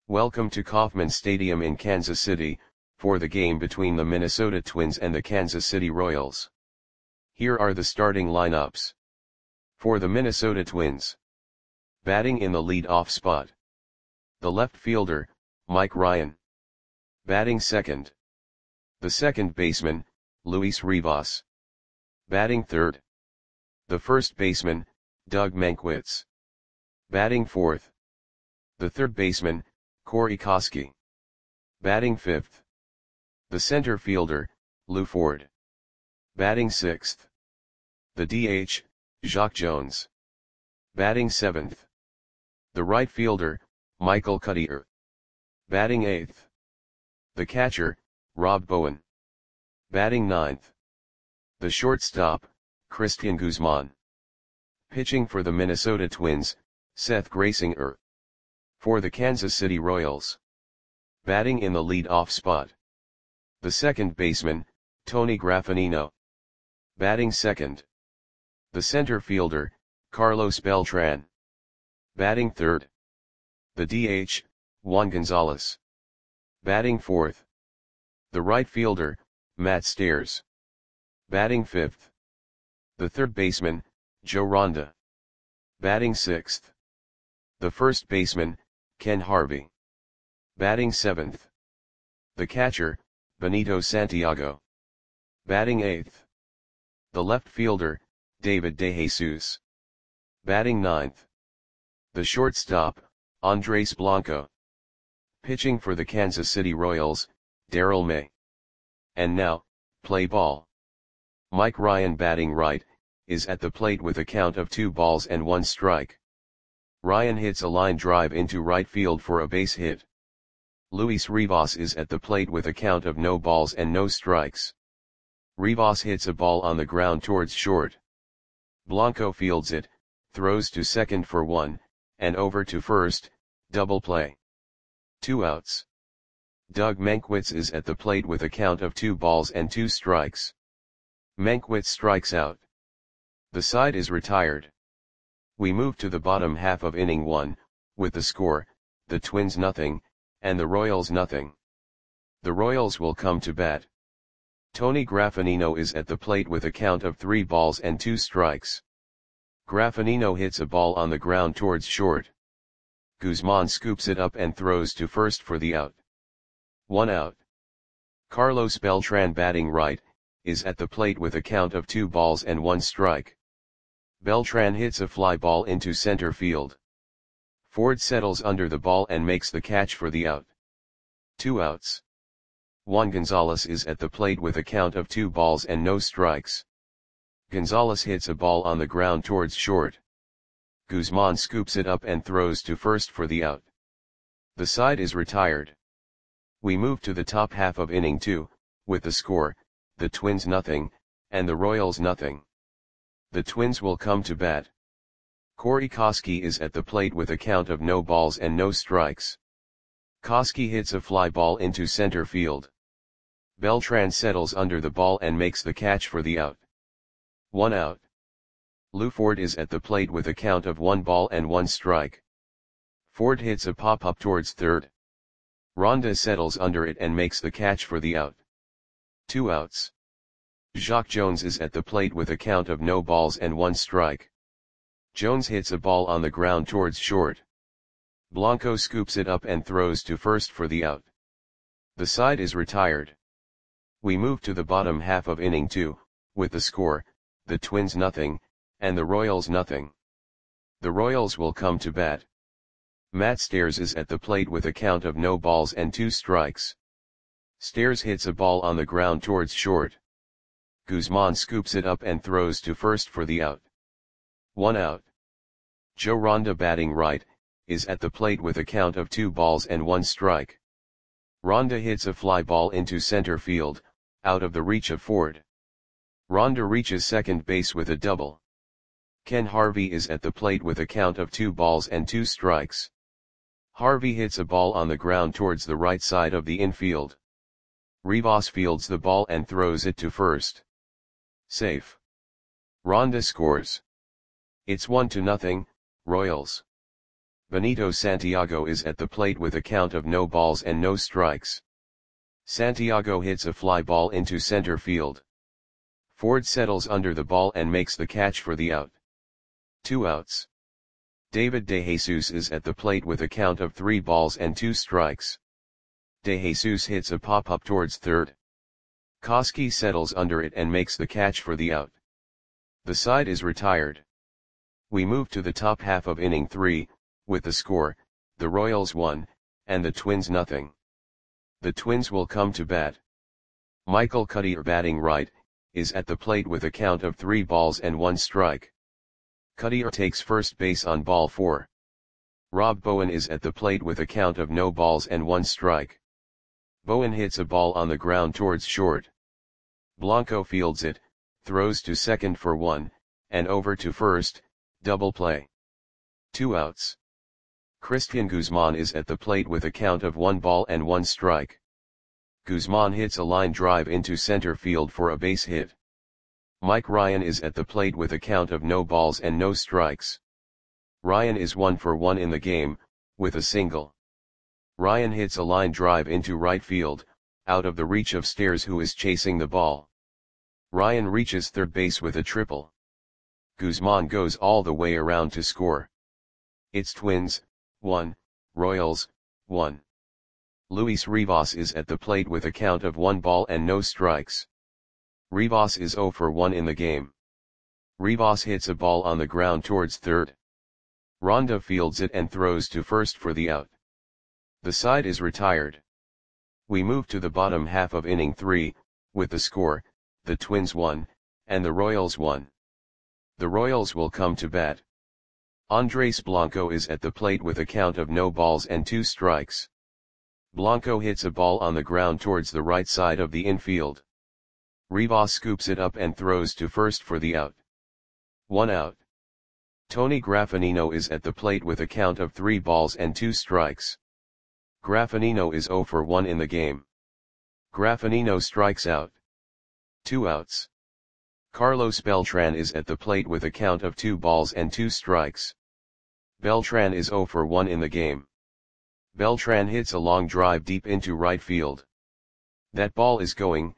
Welcome to Kauffman Stadium in Kansas City, for the game between the Minnesota Twins and the Kansas City Royals. Here are the starting lineups. For the Minnesota Twins. Batting in the lead-off spot. The left fielder, Mike Ryan. Batting second. The second baseman, Luis Rivas. Batting third. The first baseman, Doug Mankiewicz. Batting fourth. The third baseman, Corey Koskie. Batting fifth. The center fielder, Lew Ford. Batting sixth. The DH, Jacque Jones. Batting seventh. The right fielder, Michael Cuddyer. Batting eighth. The catcher, Rob Bowen. Batting ninth. The shortstop, Cristian Guzman. Pitching for the Minnesota Twins, Seth Graysinger. For the Kansas City Royals. Batting in the lead-off spot. The second baseman, Tony Graffagnino. Batting second. The center fielder, Carlos Beltran. Batting third. The DH, Juan Gonzalez. Batting fourth. The right fielder, Matt Stairs. Batting fifth. The third baseman, Joe Ronda. Batting sixth. The first baseman, Ken Harvey. Batting seventh. The catcher, Benito Santiago. Batting eighth. The left fielder, David DeJesus. Batting ninth. The shortstop, Andres Blanco. Pitching for the Kansas City Royals, Darrell May. And now, play ball. Mike Ryan, batting right, is at the plate with a count of 2 balls and 1 strike. Ryan hits a line drive into right field for a base hit. Luis Rivas is at the plate with a count of no balls and no strikes. Rivas hits a ball on the ground towards short. Blanco fields it, throws to second for 1, and over to first, double play. 2 outs. Doug Mankiewicz is at the plate with a count of 2 balls and 2 strikes. Mankiewicz strikes out. The side is retired. We move to the bottom half of inning 1, with the score, the Twins nothing, and the Royals nothing. The Royals will come to bat. Tony Graffagnino is at the plate with a count of 3 balls and 2 strikes. Graffagnino hits a ball on the ground towards short. Guzman scoops it up and throws to first for the out. 1 out. Carlos Beltran, batting right, is at the plate with a count of 2 balls and 1 strike. Beltran hits a fly ball into center field. Ford settles under the ball and makes the catch for the out. 2 outs. Juan Gonzalez is at the plate with a count of 2 balls and no strikes. Gonzalez hits a ball on the ground towards short. Guzman scoops it up and throws to first for the out. The side is retired. We move to the top half of inning 2, with the score, the Twins nothing, and the Royals nothing. The Twins will come to bat. Corey Koskie is at the plate with a count of no balls and no strikes. Koskie hits a fly ball into center field. Beltran settles under the ball and makes the catch for the out. 1 out. Lew Ford is at the plate with a count of 1 ball and 1 strike. Ford hits a pop-up towards third. Ronda settles under it and makes the catch for the out. 2 outs. Jacque Jones is at the plate with a count of no balls and 1 strike. Jones hits a ball on the ground towards short. Blanco scoops it up and throws to first for the out. The side is retired. We move to the bottom half of inning 2, with the score, the Twins nothing, and the Royals nothing. The Royals will come to bat. Matt Stairs is at the plate with a count of no balls and 2 strikes. Stairs hits a ball on the ground towards short. Guzman scoops it up and throws to first for the out. 1 out. Joe Ronda, batting right, is at the plate with a count of 2 balls and 1 strike. Ronda hits a fly ball into center field, out of the reach of Ford. Ronda reaches second base with a double. Ken Harvey is at the plate with a count of 2 balls and 2 strikes. Harvey hits a ball on the ground towards the right side of the infield. Rivas fields the ball and throws it to first. Safe. Ronda scores. It's 1-0, Royals. Benito Santiago is at the plate with a count of no balls and no strikes. Santiago hits a fly ball into center field. Ford settles under the ball and makes the catch for the out. 2 outs. David DeJesus is at the plate with a count of 3 balls and 2 strikes. DeJesus hits a pop-up towards third. Koski settles under it and makes the catch for the out. The side is retired. We move to the top half of inning 3, with the score, the Royals 1, and the Twins nothing. The Twins will come to bat. Michael Cuddyer, batting right, is at the plate with a count of 3 balls and 1 strike. Cuddyer takes first base on ball 4. Rob Bowen is at the plate with a count of no balls and 1 strike. Bowen hits a ball on the ground towards short. Blanco fields it, throws to second for 1, and over to first, double play. 2 outs. Christian Guzman is at the plate with a count of 1 ball and 1 strike. Guzman hits a line drive into center field for a base hit. Mike Ryan is at the plate with a count of no balls and no strikes. Ryan is 1 for 1 in the game, with a single. Ryan hits a line drive into right field, out of the reach of Stairs, who is chasing the ball. Ryan reaches third base with a triple. Guzman goes all the way around to score. It's Twins 1, Royals 1. Luis Rivas is at the plate with a count of 1 ball and no strikes. Rivas is 0 for 1 in the game. Rivas hits a ball on the ground towards third. Ronda fields it and throws to first for the out. The side is retired. We move to the bottom half of inning 3, with the score, the Twins 1, and the Royals 1. The Royals will come to bat. Andres Blanco is at the plate with a count of no balls and 2 strikes. Blanco hits a ball on the ground towards the right side of the infield. Rivas scoops it up and throws to first for the out. 1 out. Tony Graffinino is at the plate with a count of 3 balls and 2 strikes. Graffinino is 0 for 1 in the game. Graffinino strikes out. 2 outs. Carlos Beltran is at the plate with a count of 2 balls and 2 strikes. Beltran is 0 for 1 in the game. Beltran hits a long drive deep into right field. That ball is gone.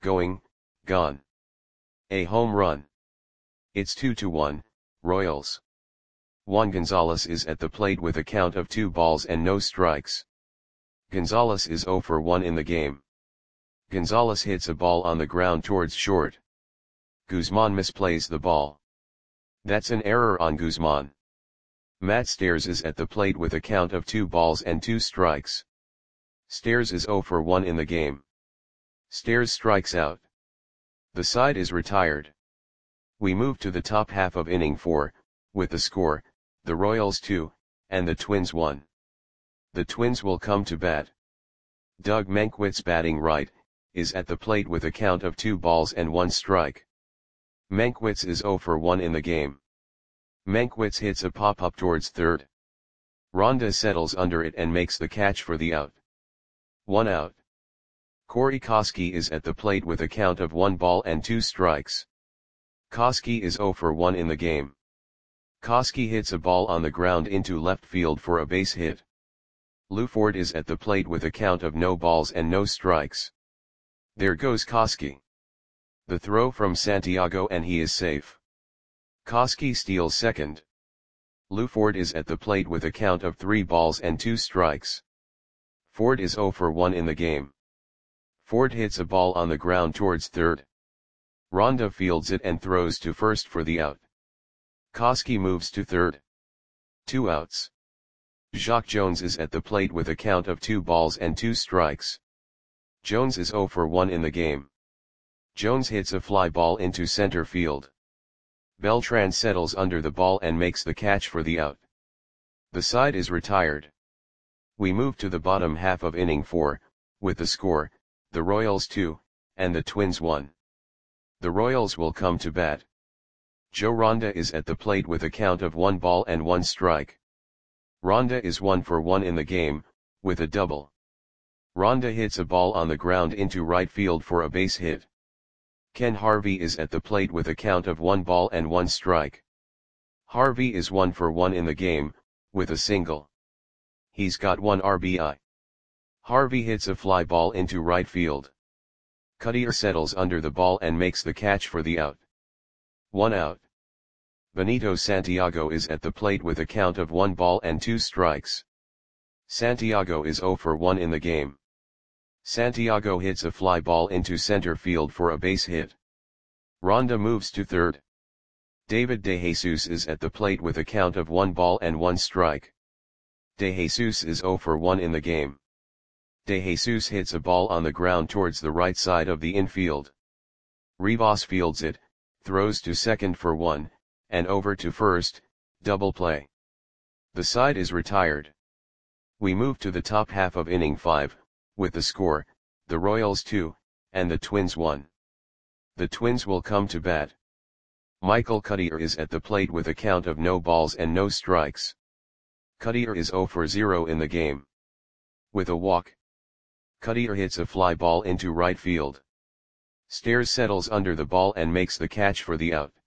A home run. It's 2-1, Royals. Juan Gonzalez is at the plate with a count of 2 balls and no strikes. Gonzalez is 0 for 1 in the game. Gonzalez hits a ball on the ground towards short. Guzman misplays the ball. That's an error on Guzman. Matt Stairs is at the plate with a count of 2 balls and 2 strikes. Stairs is 0 for 1 in the game. Stairs strikes out. The side is retired. We move to the top half of inning 4, with the score, the Royals 2, and the Twins 1. The Twins will come to bat. Doug Mankiewicz, batting right, is at the plate with a count of 2 balls and 1 strike. Mankiewicz is 0 for 1 in the game. Mankiewicz hits a pop-up towards third. Ronda settles under it and makes the catch for the out. 1 out. Corey Koski is at the plate with a count of 1 ball and 2 strikes. Koski is 0 for 1 in the game. Koski hits a ball on the ground into left field for a base hit. Lou Ford is at the plate with a count of no balls and no strikes. There goes Koski. The throw from Santiago and he is safe. Koski steals second. Lou Ford is at the plate with a count of 3 balls and 2 strikes. Ford is 0 for 1 in the game. Ford hits a ball on the ground towards third. Ronda fields it and throws to first for the out. Koski moves to third. 2 outs. Jacque Jones is at the plate with a count of 2 balls and 2 strikes. Jones is 0 for 1 in the game. Jones hits a fly ball into center field. Beltran settles under the ball and makes the catch for the out. The side is retired. We move to the bottom half of inning 4, with the score, the Royals 2, and the Twins 1. The Royals will come to bat. Joe Ronda is at the plate with a count of 1 ball and 1 strike. Ronda is 1 for 1 in the game, with a double. Ronda hits a ball on the ground into right field for a base hit. Ken Harvey is at the plate with a count of 1 ball and 1 strike. Harvey is 1 for 1 in the game, with a single. He's got 1 RBI. Harvey hits a fly ball into right field. Cutter settles under the ball and makes the catch for the out. 1 out. Benito Santiago is at the plate with a count of 1 ball and 2 strikes. Santiago is 0 for 1 in the game. Santiago hits a fly ball into center field for a base hit. Ronda moves to third. David DeJesus is at the plate with a count of 1 ball and 1 strike. DeJesus is 0 for 1 in the game. DeJesus hits a ball on the ground towards the right side of the infield. Rivas fields it, throws to second for 1, and over to first, double play. The side is retired. We move to the top half of inning 5, with the score, the Royals 2, and the Twins 1. The Twins will come to bat. Michael Cutter is at the plate with a count of no balls and no strikes. Cutter is 0 for 0 in the game. With a walk, Cutter hits a fly ball into right field. Stairs settles under the ball and makes the catch for the out.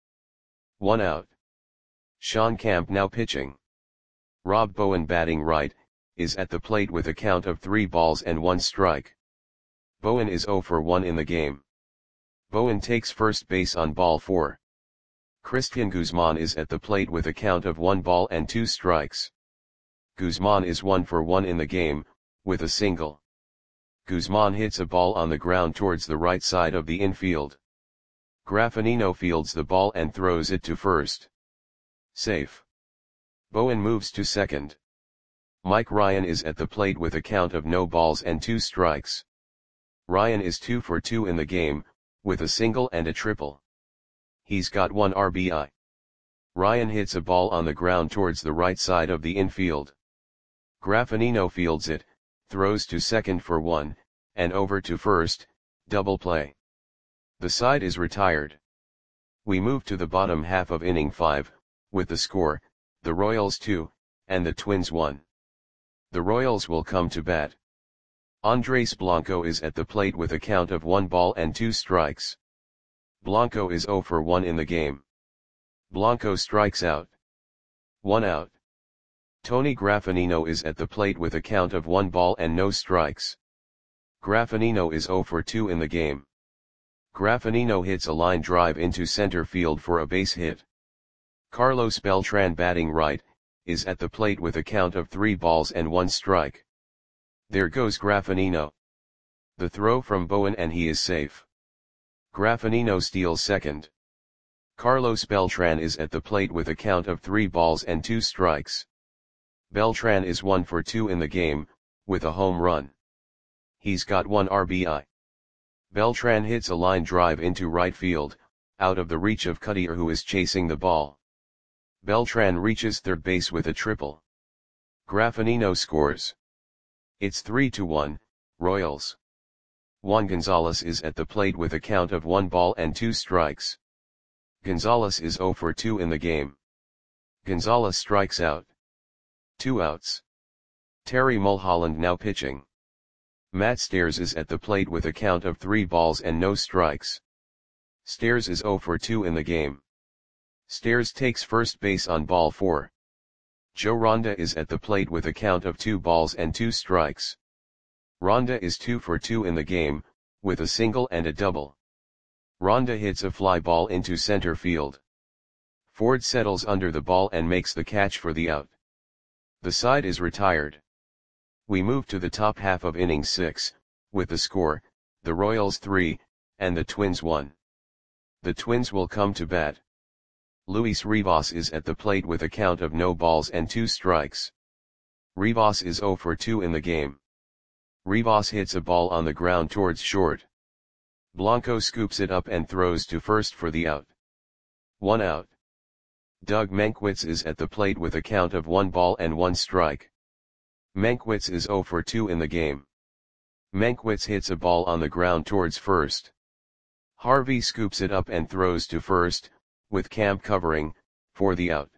1 out. Sean Camp now pitching. Rob Bowen batting right, is at the plate with a count of 3 balls and 1 strike. Bowen is 0 for 1 in the game. Bowen takes first base on ball 4. Christian Guzman is at the plate with a count of 1 ball and 2 strikes. Guzman is 1 for 1 in the game, with a single. Guzman hits a ball on the ground towards the right side of the infield. Graffinino fields the ball and throws it to first. Safe. Bowen moves to second. Mike Ryan is at the plate with a count of no balls and 2 strikes. Ryan is 2 for 2 in the game, with a single and a triple. He's got 1 RBI. Ryan hits a ball on the ground towards the right side of the infield. Graffinino fields it, throws to second for 1, and over to first, double play. The side is retired. We move to the bottom half of inning 5, with the score, the Royals 2, and the Twins 1. The Royals will come to bat. Andres Blanco is at the plate with a count of 1 ball and 2 strikes. Blanco is 0 for 1 in the game. Blanco strikes out. 1 out. Tony Graffinino is at the plate with a count of 1 ball and no strikes. Graffinino is 0 for 2 in the game. Graffinino hits a line drive into center field for a base hit. Carlos Beltran batting right, is at the plate with a count of 3 balls and 1 strike. There goes Graffinino. The throw from Bowen and he is safe. Graffinino steals second. Carlos Beltran is at the plate with a count of 3 balls and 2 strikes. Beltran is 1 for 2 in the game, with a home run. He's got 1 RBI. Beltran hits a line drive into right field, out of the reach of Cutter who is chasing the ball. Beltran reaches third base with a triple. Graffinino scores. It's 3-1, Royals. Juan Gonzalez is at the plate with a count of 1 ball and 2 strikes. Gonzalez is 0 for 2 in the game. Gonzalez strikes out. 2 outs. Terry Mulholland now pitching. Matt Stairs is at the plate with a count of 3 balls and no strikes. Stairs is 0 for 2 in the game. Stairs takes first base on ball 4. Joe Ronda is at the plate with a count of 2 balls and 2 strikes. Ronda is 2 for 2 in the game, with a single and a double. Ronda hits a fly ball into center field. Ford settles under the ball and makes the catch for the out. The side is retired. We move to the top half of inning 6, with the score, the Royals 3, and the Twins 1. The Twins will come to bat. Luis Rivas is at the plate with a count of no balls and 2 strikes. Rivas is 0 for 2 in the game. Rivas hits a ball on the ground towards short. Blanco scoops it up and throws to first for the out. 1 out. Doug Mankiewicz is at the plate with a count of 1 ball and 1 strike. Mankiewicz is 0 for 2 in the game. Mankiewicz hits a ball on the ground towards first. Harvey scoops it up and throws to first, with Camp covering, for the out.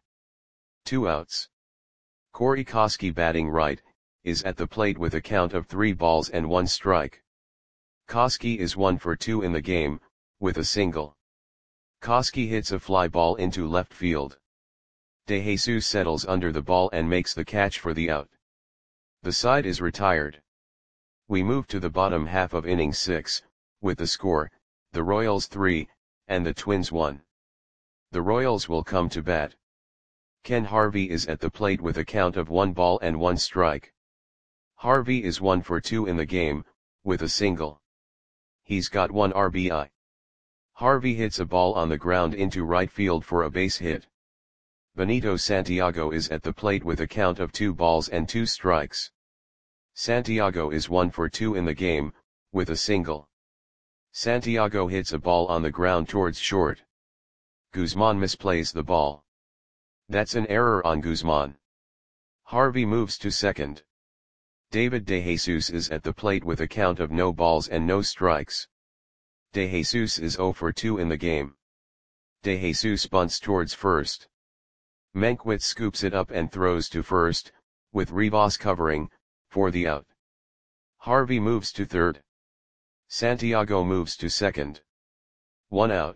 2 outs. Corey Koski batting right, is at the plate with a count of 3 balls and 1 strike. Koski is 1 for 2 in the game, with a single. Koski hits a fly ball into left field. De Jesus settles under the ball and makes the catch for the out. The side is retired. We move to the bottom half of inning 6, with the score, the Royals 3, and the Twins 1. The Royals will come to bat. Ken Harvey is at the plate with a count of 1 ball and 1 strike. Harvey is 1 for 2 in the game, with a single. He's got 1 RBI. Harvey hits a ball on the ground into right field for a base hit. Benito Santiago is at the plate with a count of 2 balls and 2 strikes. Santiago is 1 for 2 in the game, with a single. Santiago hits a ball on the ground towards short. Guzman misplays the ball. That's an error on Guzman. Harvey moves to second. David De Jesus is at the plate with a count of no balls and no strikes. De Jesus is 0 for 2 in the game. De Jesus bunts towards first. Mankiewicz scoops it up and throws to first, with Rivas covering, for the out. Harvey moves to third. Santiago moves to second. 1 out.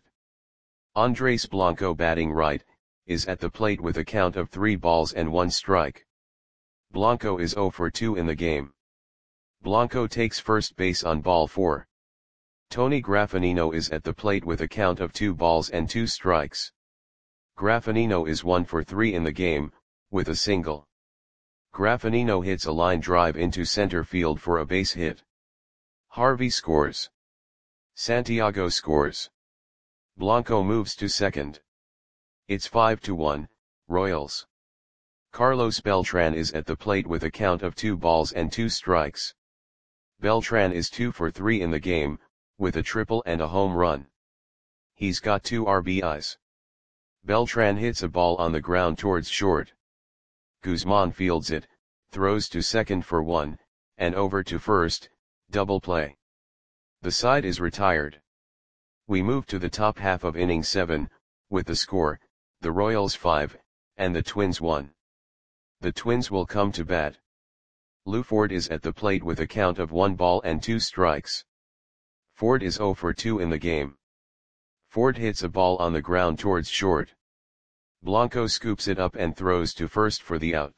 Andres Blanco, batting right, is at the plate with a count of 3 balls and 1 strike. Blanco is 0 for 2 in the game. Blanco takes first base on ball 4. Tony Graffinino is at the plate with a count of 2 balls and 2 strikes. Graffinino is 1 for 3 in the game, with a single. Graffinino hits a line drive into center field for a base hit. Harvey scores. Santiago scores. Blanco moves to second. It's 5-1, Royals. Carlos Beltran is at the plate with a count of 2 balls and 2 strikes. Beltran is 2 for 3 in the game, with a triple and a home run. He's got 2 RBIs. Beltran hits a ball on the ground towards short. Guzman fields it, throws to second for 1, and over to first, double play. The side is retired. We move to the top half of inning 7, with the score, the Royals 5, and the Twins 1. The Twins will come to bat. Lou Ford is at the plate with a count of 1 ball and 2 strikes. Ford is 0 for 2 in the game. Ford hits a ball on the ground towards short. Blanco scoops it up and throws to first for the out.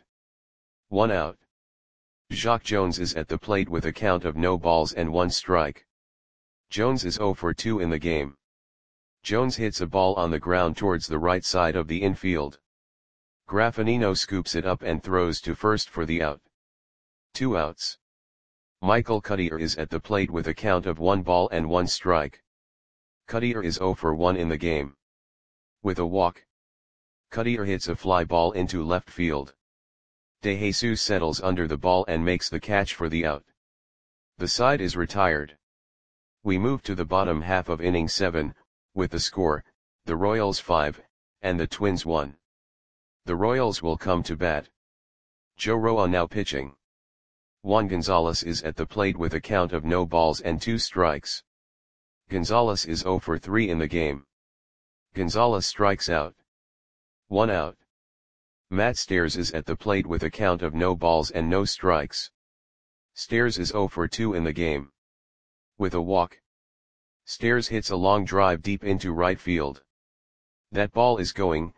1 out. Jacque Jones is at the plate with a count of no balls and 1 strike. Jones is 0 for 2 in the game. Jones hits a ball on the ground towards the right side of the infield. Graffinino scoops it up and throws to first for the out. 2 outs. Michael Cuddyer is at the plate with a count of 1 ball and 1 strike. Cuddyer is 0 for 1 in the game. With a walk, Cuddyer hits a fly ball into left field. De Jesus settles under the ball and makes the catch for the out. The side is retired. We move to the bottom half of inning 7, with the score, the Royals 5, and the Twins 1. The Royals will come to bat. Joe Roa now pitching. Juan Gonzalez is at the plate with a count of no balls and 2 strikes. Gonzalez is 0 for 3 in the game. Gonzalez strikes out. 1 out. Matt Stairs is at the plate with a count of no balls and no strikes. Stairs is 0 for 2 in the game. With a walk, Stairs hits a long drive deep into right field. That ball is gone.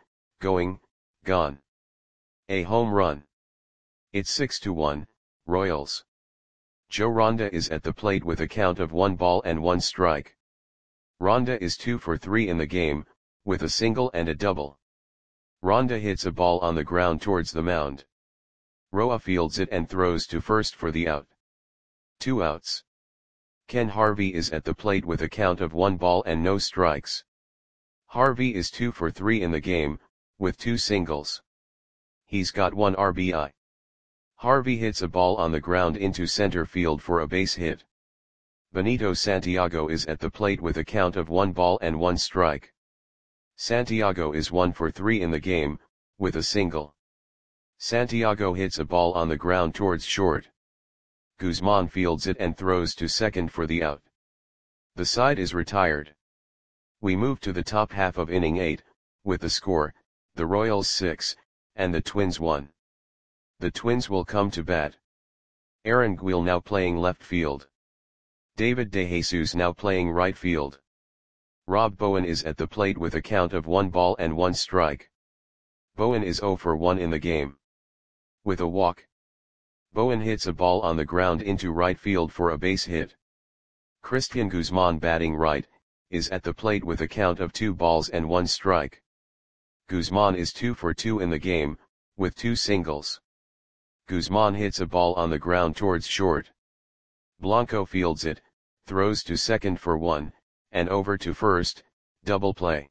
A home run. It's 6-1, Royals. Joe Ronda is at the plate with a count of 1 ball and 1 strike. Ronda is 2 for 3 in the game, with a single and a double. Ronda hits a ball on the ground towards the mound. Roa fields it and throws to first for the out. 2 outs. Ken Harvey is at the plate with a count of 1 ball and no strikes. Harvey is 2 for 3 in the game, with 2 singles. He's got 1 RBI. Harvey hits a ball on the ground into center field for a base hit. Benito Santiago is at the plate with a count of 1 ball and 1 strike. Santiago is 1 for 3 in the game, with a single. Santiago hits a ball on the ground towards short. Guzman fields it and throws to second for the out. The side is retired. We move to the top half of inning 8, with the score, the Royals 6, and the Twins 1. The Twins will come to bat. Aaron Guil now playing left field. David De Jesus now playing right field. Rob Bowen is at the plate with a count of 1 ball and 1 strike. Bowen is 0 for 1 in the game. With a walk, Bowen hits a ball on the ground into right field for a base hit. Christian Guzman, batting right, is at the plate with a count of 2 balls and 1 strike. Guzman is 2 for 2 in the game, with 2 singles. Guzman hits a ball on the ground towards short. Blanco fields it, throws to second for 1, and over to first, double play.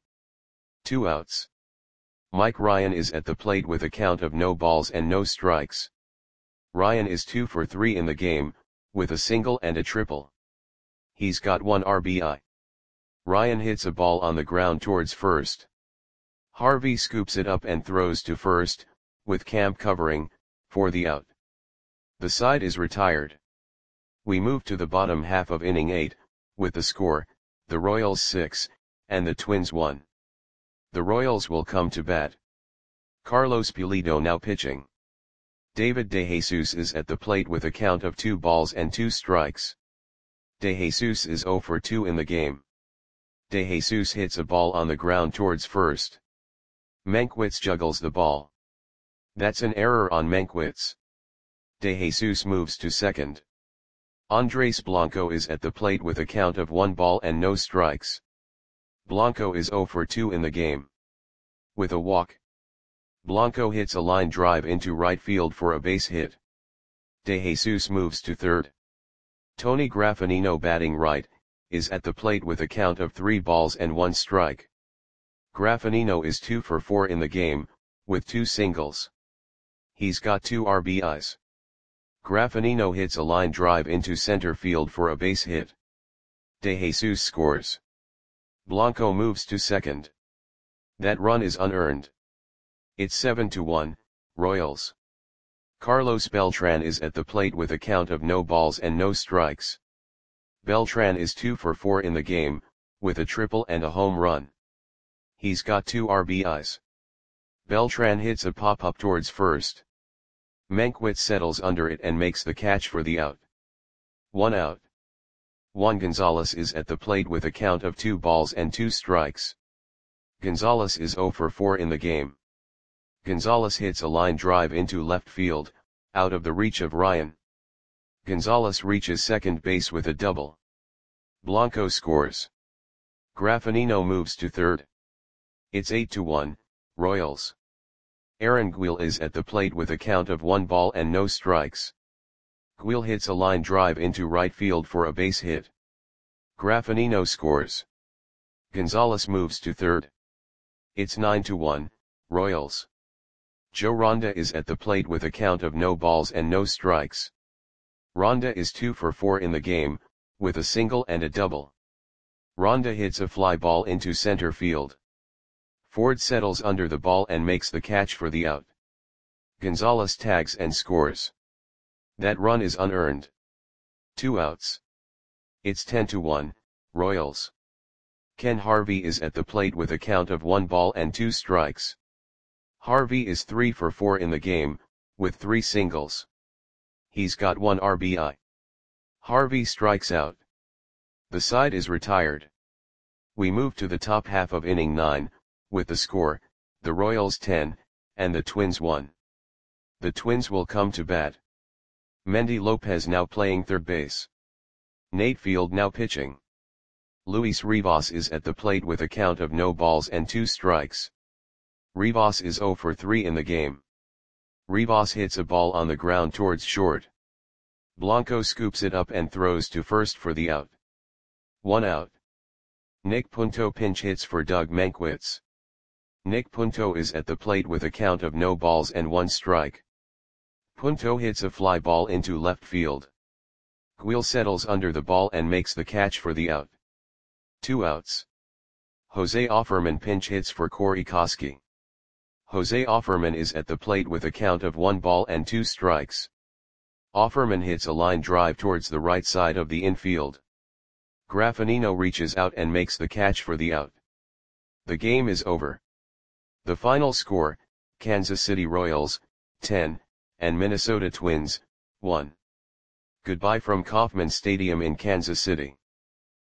2 outs. Mike Ryan is at the plate with a count of no balls and no strikes. Ryan is 2 for 3 in the game, with a single and a triple. He's got 1 RBI. Ryan hits a ball on the ground towards first. Harvey scoops it up and throws to first, with Camp covering, for the out. The side is retired. We move to the bottom half of inning 8, with the score, the Royals 6, and the Twins 1. The Royals will come to bat. Carlos Pulido now pitching. David DeJesus is at the plate with a count of 2 balls and 2 strikes. DeJesus is 0 for 2 in the game. DeJesus hits a ball on the ground towards first. Mankiewicz juggles the ball. That's an error on Mankiewicz. DeJesus moves to second. Andres Blanco is at the plate with a count of 1 ball and no strikes. Blanco is 0 for 2 in the game. With a walk, Blanco hits a line drive into right field for a base hit. DeJesus moves to third. Tony Graffanino, batting right, is at the plate with a count of 3 balls and 1 strike. Graffanino is 2 for 4 in the game, with 2 singles. He's got 2 RBIs. Graffanino hits a line drive into center field for a base hit. DeJesus scores. Blanco moves to second. That run is unearned. It's 7-1, Royals. Carlos Beltran is at the plate with a count of no balls and no strikes. Beltran is 2 for 4 in the game, with a triple and a home run. He's got 2 RBIs. Beltran hits a pop-up towards first. Mankiewicz settles under it and makes the catch for the out. 1 out. Juan Gonzalez is at the plate with a count of 2 balls and 2 strikes. Gonzalez is 0 for 4 in the game. Gonzalez hits a line drive into left field, out of the reach of Ryan. Gonzalez reaches second base with a double. Blanco scores. Graffanino moves to third. It's 8-1, Royals. Aaron Guil is at the plate with a count of 1 ball and no strikes. Guil hits a line drive into right field for a base hit. Graffanino scores. Gonzalez moves to third. It's 9-1, Royals. Joe Ronda is at the plate with a count of no balls and no strikes. Ronda is 2 for 4 in the game, with a single and a double. Ronda hits a fly ball into center field. Ford settles under the ball and makes the catch for the out. Gonzalez tags and scores. That run is unearned. 2 outs. It's 10-1, Royals. Ken Harvey is at the plate with a count of 1 ball and 2 strikes. Harvey is 3 for 4 in the game, with 3 singles. He's got 1 RBI. Harvey strikes out. The side is retired. We move to the top half of inning 9, with the score, the Royals 10, and the Twins 1. The Twins will come to bat. Mendy Lopez now playing third base. Nate Field now pitching. Luis Rivas is at the plate with a count of no balls and 2 strikes. Rivas is 0 for 3 in the game. Rivas hits a ball on the ground towards short. Blanco scoops it up and throws to first for the out. 1 out. Nick Punto pinch hits for Doug Mankiewicz. Nick Punto is at the plate with a count of no balls and 1 strike. Punto hits a fly ball into left field. Guil settles under the ball and makes the catch for the out. 2 outs. Jose Offerman pinch hits for Corey Koskie. Jose Offerman is at the plate with a count of 1 ball and 2 strikes. Offerman hits a line drive towards the right side of the infield. Graffanino reaches out and makes the catch for the out. The game is over. The final score, Kansas City Royals, 10, and Minnesota Twins, 1. Goodbye from Kauffman Stadium in Kansas City.